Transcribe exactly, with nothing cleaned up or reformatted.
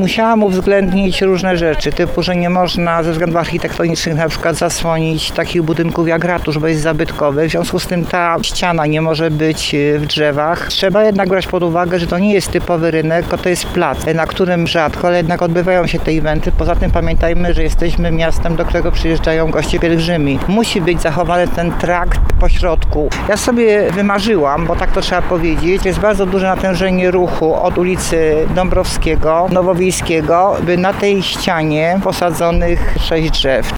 musiałam uwzględnić różne rzeczy, typu, że nie można ze względów architektonicznych na przykład zasłonić takich budynków jak ratusz, bo jest zabytkowy. W związku z tym ta ściana nie może być w drzewach. Trzeba jednak brać pod uwagę, że to nie jest typowy rynek, to jest plac, na którym rzadko, ale jednak odbywają się te eventy. Poza tym pamiętajmy, że jesteśmy miastem, do którego przyjeżdżają goście pielgrzymi. Musi być zachowany ten trakt po środku. Ja sobie wymarzyłam, bo tak to trzeba powiedzieć, jest bardzo duże natężenie ruchu od ulicy Dąbrowskiego, Nowowiejskiego, by na tej ścianie posadzonych sześć drzew.